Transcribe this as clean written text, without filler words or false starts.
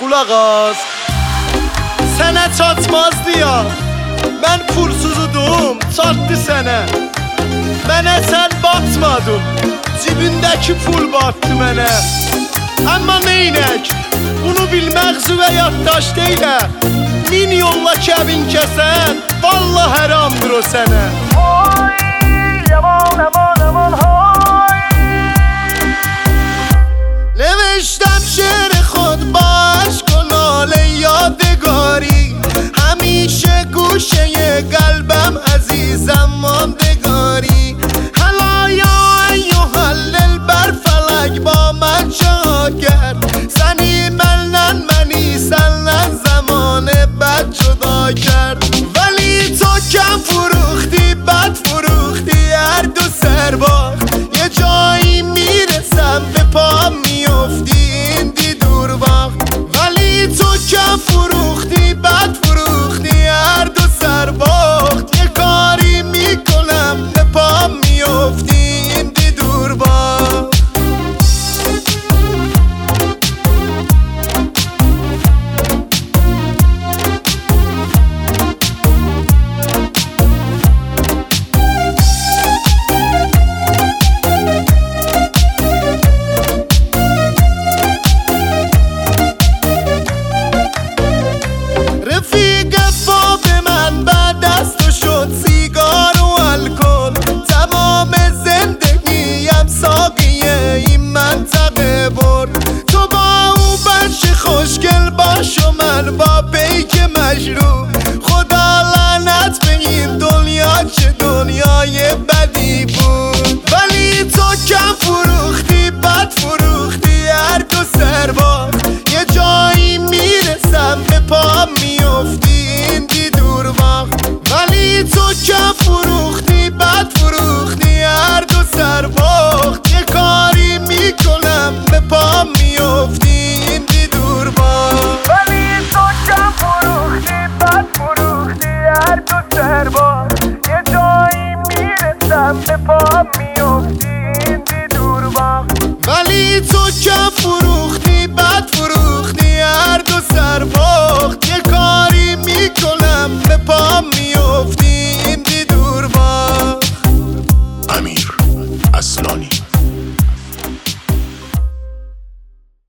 qulaq az. Sənə çatmazdı ya, mən pulsuzudum, çatdı sənə. Mənə sən batmadın, cibindəki pul batdı mənə. Amma neynək, bunu bilməğzi və yaddaş deylə. Min yolla kəbin kəsən, vallah həramdır o sənə. Oy, yaman, yaman, yaman, oy. نوشتم شعر خود با عشق و ناله یادگاری، همیشه گوشه قلبم عزیزم ماندگاری. حالا یا ایوهالل بر فلک با من چه کرد، سنی منن منی سنن زمان بد جدا کرد. ولی تو کم فروختی بد فروختی هر دو سر باخت. یه جایی میرسم به پا میافتی این دی دور باخت. ولی تو کم فروختی بد فروختی هر دو سر باخت. یه کاری میکنم به پا میافتی این دی دور باخت. رفیق باب من بعد از تو شد سیگار و الکل. تمام زندگیم ساقیه این منطقه برد. تو با او بچه خوشگل باش و من با پیک مشروع. خدا لعنت به این دنیا چه دنیای بدی بود. ولی تو کم فروختی بد فروختی هر دو سر باخت. یه جایی میرسم به پا میافتی این دی دور باخت. ولی تو کم فروختی بد فروختی هر دو سر باخت. یه کاری میکنم به پا میافتی این دی دور باخت. ولی تو کم فروختی بد فروختی هر دو سر باخت. یه جایی میرسم به پا میافتی این دی دور باخت. ولی تو کم